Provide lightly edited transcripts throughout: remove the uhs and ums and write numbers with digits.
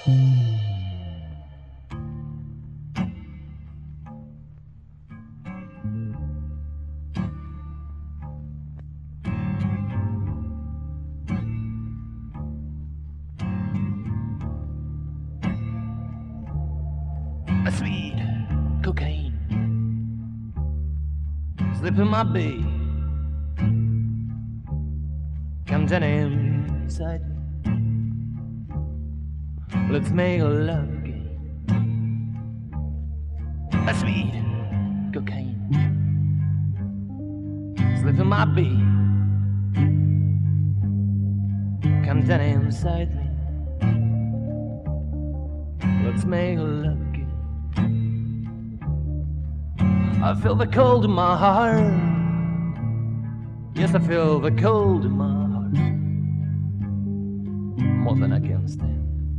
A sweet cocaine slipping my bed, comes down inside me. Let's make love again. A sweet cocaine slipping my bed, comes down inside me. Let's make love again. I feel the cold in my heart. Yes, I feel the cold in my heart, more than I can stand.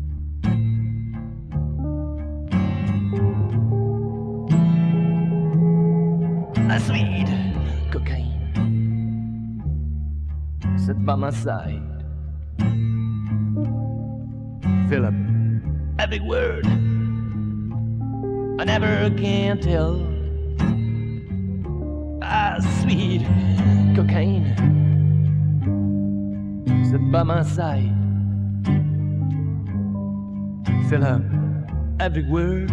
A sweet cocaine sit by my side. Fill up every word I never can tell. Ah, sweet cocaine sit by my side. Fill up every word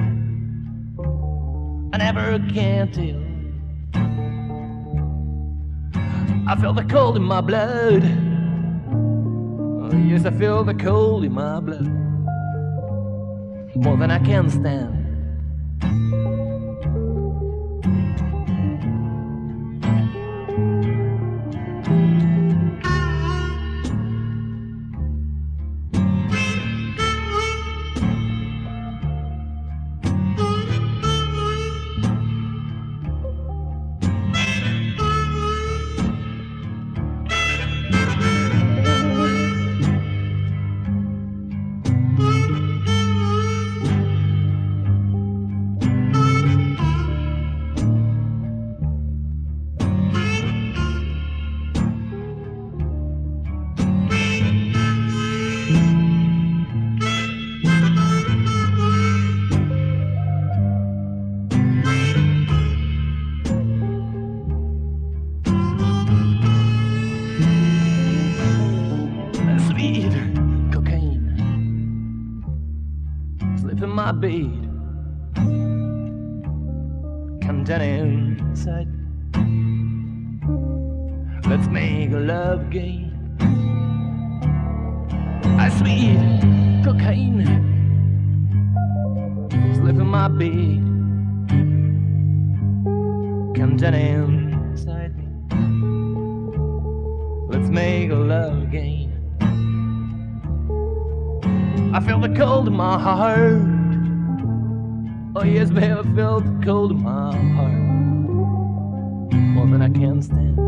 I never can tell. I feel the cold in my blood. Oh, yes, I feel the cold in my blood, more than I can stand. Sweet cocaine slip in my bed, come down inside. Let's make love again. A sweet cocaine slip in my bed, come down inside me. Let's make love again. I feel the cold in my heart. Oh yes, babe, I feel the cold in my heart, more than I can stand.